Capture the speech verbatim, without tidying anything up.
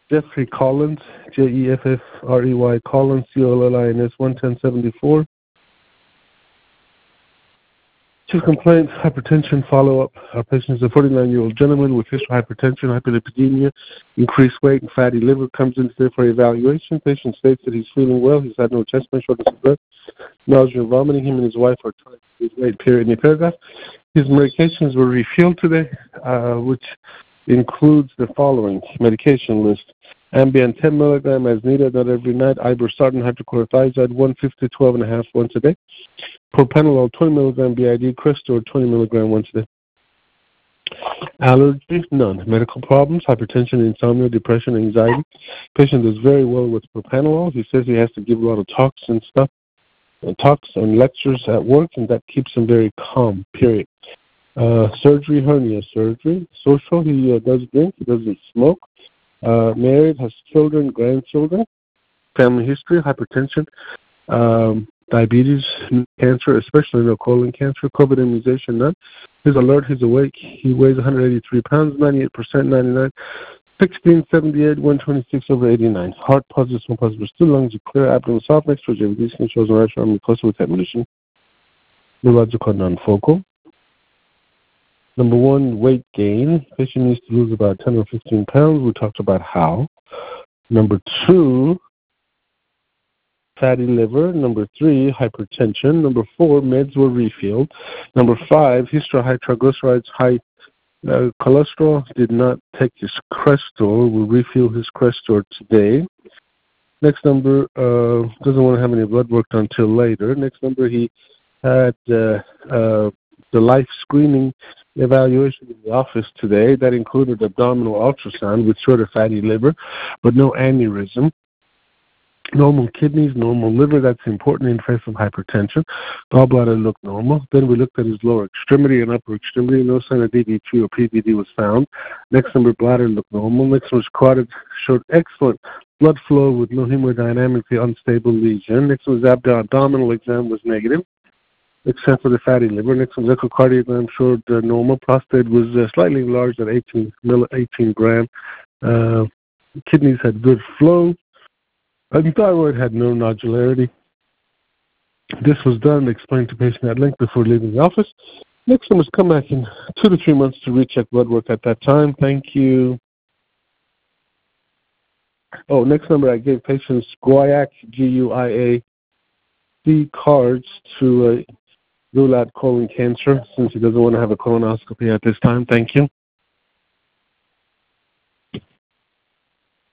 Jeffrey Collins, J E F F R E Y Collins, C O L L I N S, one ten seventy-four. Two complaints, hypertension follow-up. Our patient is a forty-nine-year-old gentleman with history of hypertension, hyperlipidemia, increased weight, and fatty liver. Comes in today for evaluation. Patient states that he's feeling well. He's had no chest pain, shortness of breath, nausea, and vomiting. Him and his wife are trying to lose weight, period. In the paragraph, his medications were refilled today, uh, which includes the following medication list. Ambien ten milligram as needed, not every night. Ibuprofen hydrochlorothiazide one fifty, twelve and a half once a day. Propranolol twenty milligram B I D, Crestor twenty milligram once a day. Allergy, none. Medical problems, hypertension, insomnia, depression, anxiety. Patient does very well with propranolol. He says he has to give a lot of talks and stuff, uh, talks and lectures at work, and that keeps him very calm, period. Uh, surgery, hernia surgery. Social, he uh, does drink, he doesn't smoke. Uh, married, has children, grandchildren. Family history, hypertension, um, diabetes, cancer, especially no colon cancer, COVID immunization, none. He's alert, he's awake. He weighs one hundred eighty-three pounds, ninety-eight percent, ninety-nine, sixteen seventy-eight, one twenty-six over eighty-nine. Heart positive, small positive, still lungs are clear, abdomen soft, next to J V D skin shows an arch arm closer with admission. Neurological non-focal. Number one, weight gain. Patient needs to lose about ten or fifteen pounds. We talked about how. Number two, fatty liver. Number three, hypertension. Number four, meds were refilled. Number five, history of high triglycerides, high uh, cholesterol. Did not take his Crestor. We'll refill his Crestor today. Next number, uh, doesn't want to have any blood work done until later. Next number, he had uh, uh, the life screening evaluation in the office today. That included abdominal ultrasound with short of fatty liver, but no aneurysm. Normal kidneys, normal liver, that's important in face of hypertension. Gallbladder looked normal. Then we looked at his lower extremity and upper extremity. No sign of D V T or P V D was found. Next number, bladder looked normal. Next one was carotid, showed excellent blood flow with no hemodynamically unstable lesion. Next one was abdominal exam was negative, except for the fatty liver. Next one was echocardiogram showed uh, normal. Prostate was uh, slightly enlarged at eighteen, eighteen gram. Uh, kidneys had good flow. And thyroid had no nodularity. This was done, explained to patient at length before leaving the office. Next one was come back in two to three months to recheck blood work at that time. Thank you. Oh, next number, I gave patients Guaiac, G U I A C cards to uh, rule out colon cancer since he doesn't want to have a colonoscopy at this time. Thank you.